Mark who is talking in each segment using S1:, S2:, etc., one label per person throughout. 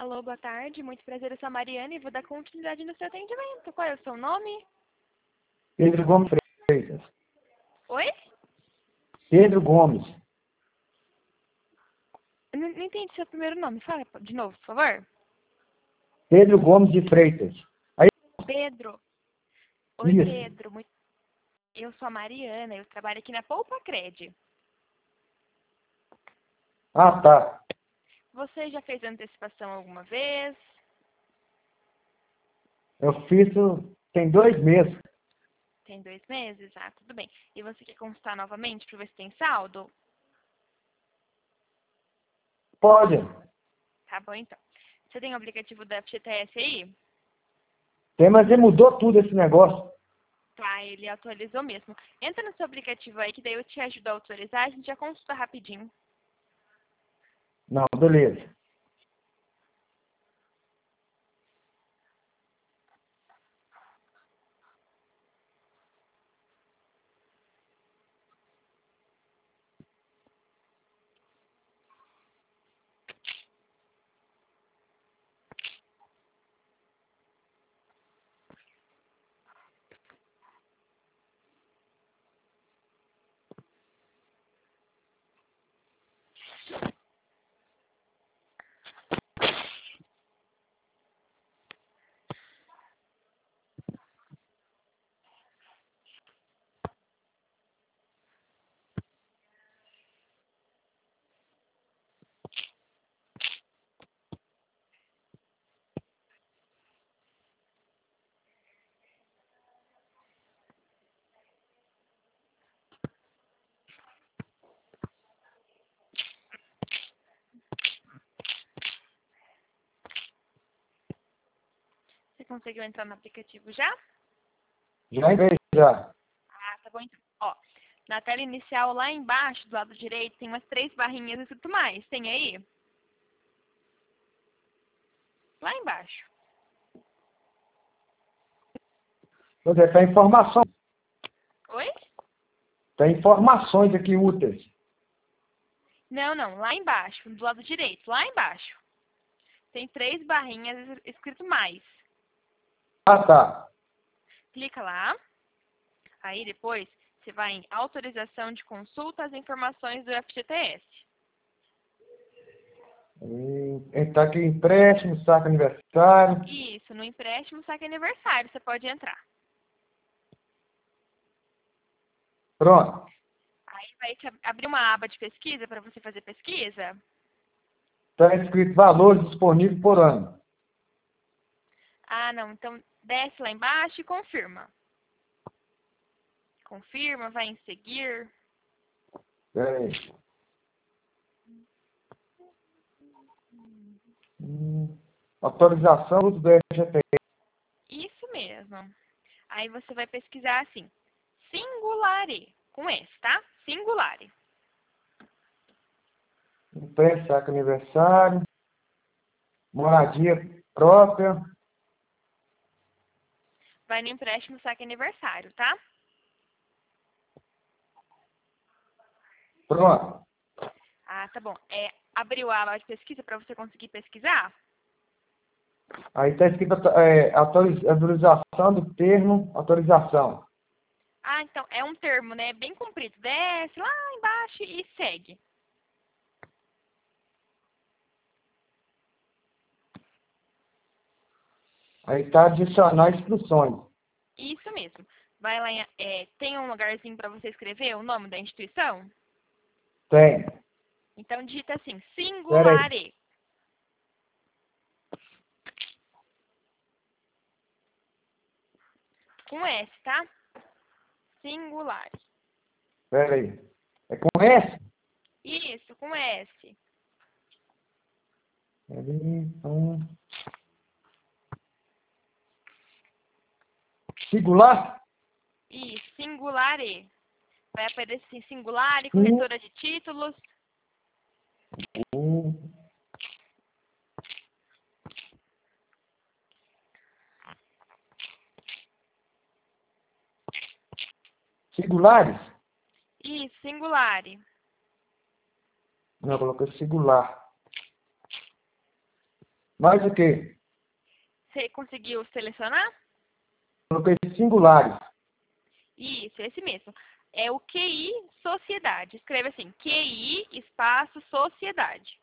S1: Alô, boa tarde. Muito prazer, eu sou a Mariana e vou dar continuidade no seu atendimento. Qual é o seu nome?
S2: Pedro Gomes Freitas.
S1: Oi?
S2: Pedro Gomes.
S1: Eu não entendi seu primeiro nome. Fala de novo, por favor.
S2: Pedro Gomes de Freitas.
S1: Pedro. Oi,
S2: Isso.
S1: Pedro. Eu sou a Mariana, eu trabalho aqui na Poupa Cred.
S2: Ah, tá.
S1: Você já fez antecipação alguma vez?
S2: Eu fiz tem 2 meses.
S1: Tem 2 meses? Ah, tudo bem. E você quer consultar novamente para ver se tem saldo?
S2: Pode.
S1: Tá bom, então. Você tem o aplicativo da FGTS aí?
S2: Tem, mas ele mudou tudo esse negócio.
S1: Tá, ele atualizou mesmo. Entra no seu aplicativo aí, que daí eu te ajudo a autorizar, a gente já consulta rapidinho.
S2: Não, beleza.
S1: Você conseguiu entrar no aplicativo já?
S2: Já entrei, já.
S1: Ah, tá bom então. Ó, na tela inicial, lá embaixo, do lado direito, tem umas 3 barrinhas escrito mais. Tem aí? Lá embaixo.
S2: Quer dizer, tem informação.
S1: Oi?
S2: Tem informações aqui úteis.
S1: Não, não. Lá embaixo, do lado direito. Lá embaixo. Tem 3 barrinhas escrito mais.
S2: Ah, tá.
S1: Clica lá. Aí depois, você vai em autorização de consulta às informações do FGTS.
S2: Está aqui empréstimo, saque aniversário.
S1: Isso, no empréstimo saque aniversário, você pode entrar.
S2: Pronto.
S1: Aí vai te abrir uma aba de pesquisa para você fazer pesquisa.
S2: Está escrito valores disponíveis por ano.
S1: Ah, não. Então, desce lá embaixo e confirma. Confirma, vai em seguir.
S2: Peraí. Autorização do FGTS.
S1: Isso mesmo. Aí você vai pesquisar assim. Singulare. Com S, tá? Singulare.
S2: Empréstimo, saque aniversário. Moradia própria.
S1: Vai no empréstimo saque aniversário, tá?
S2: Pronto.
S1: Ah, tá bom. Abriu a aba de pesquisa para você conseguir pesquisar?
S2: Aí está escrito autorização do termo, autorização.
S1: Ah, então é um termo, né? Bem comprido. Desce lá embaixo e segue.
S2: Aí está adicionar instruções.
S1: Isso mesmo. Vai lá, tem um lugarzinho para você escrever o nome da instituição?
S2: Tem.
S1: Então digita assim,
S2: Espera aí.
S1: Singulare. Com S, tá? Singulare.
S2: Espera aí. É com S?
S1: Isso, com S.
S2: Singular?
S1: Isso, Singulare. Vai aparecer assim, Singulare, corretora de títulos.
S2: Singulares?
S1: Isso, Singulare.
S2: Não, eu coloquei singular. Mais o quê?
S1: Você conseguiu selecionar?
S2: Coloquei singulares.
S1: Isso, esse mesmo. É o QI Sociedade. Escreve assim, QI espaço Sociedade.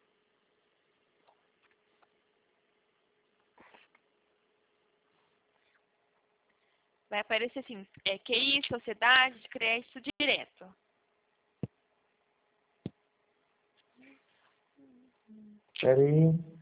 S1: Vai aparecer assim, QI Sociedade de Crédito Direto.
S2: Espera aí.